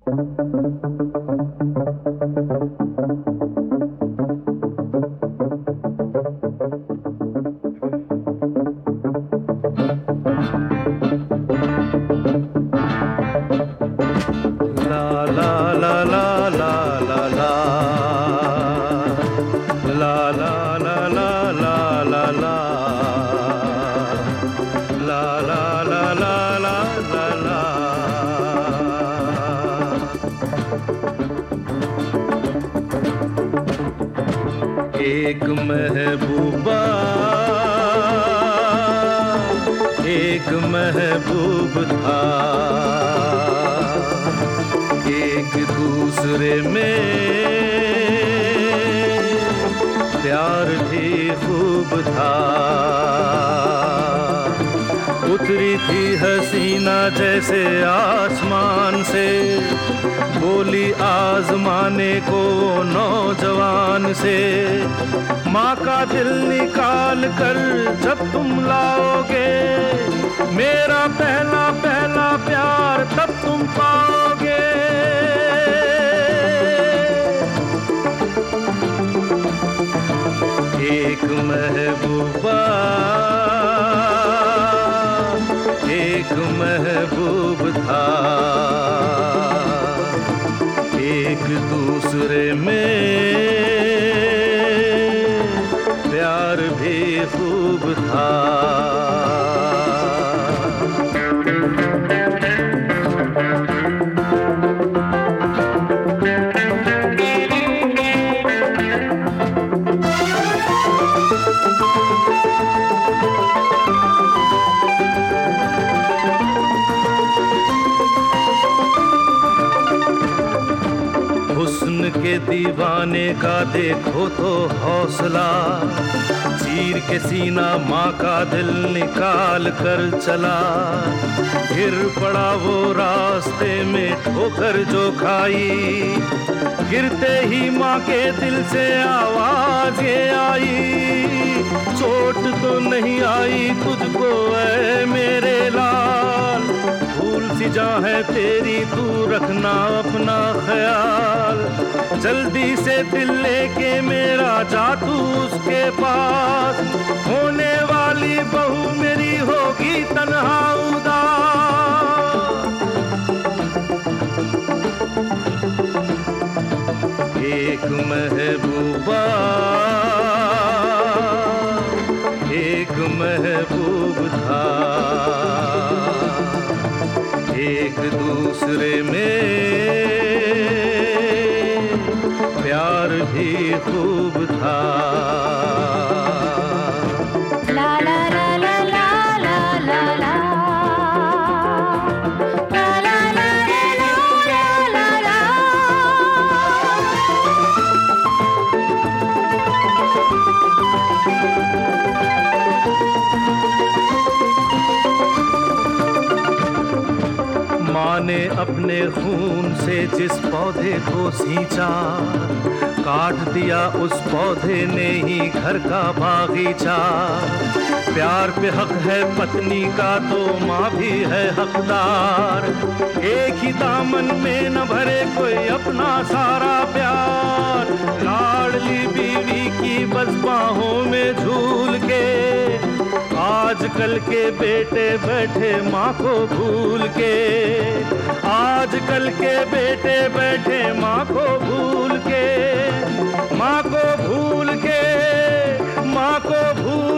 एक महबूबा एक महबूब था, एक दूसरे में प्यार भी खूब था। उतरी थी हसीना जैसे आसमान से, बोली आजमाने को नौजवान से। माँ का दिल निकाल कर जब तुम लाओगे, मेरा पहला पहला प्यार तब तुम पाओगे। एक महबूबा एक महबूब था, एक दूसरे में प्यार भी खूब था। हुस्न के दीवाने का देखो तो हौसला, चीर के सीना माँ का दिल निकाल कर चला। फिर पड़ा वो रास्ते में ठोकर जो खाई, गिरते ही माँ के दिल से आवाज ये आई, चोट तो नहीं आई तुझको ऐ मेरे लाल, भूल सी जा है तेरी तू रखना अपना ख्याल। जल्दी से दिल लेके मेरा जा तू उसके पास, होने वाली बहू मेरी होगी तन्हा उदास। एक महबूबा एक महबूब था, एक दूसरे में प्यार भी खूब था। ला ला ला ला ला ला ला ला ला ला ला ला ला। माँ ने अपने खून से जिस पौधे को सींचा, काट दिया उस पौधे ने ही घर का बागीचा। प्यार पे हक है पत्नी का तो माँ भी है हकदार, एक ही दामन में न भरे कोई अपना सारा प्यार। लाडली बीवी की बस बाहों में झूल के, आजकल के बेटे बैठे माँ को भूल के, आजकल के बेटे बैठे माँ को भूल के, माँ को भूल के, माँ को भूल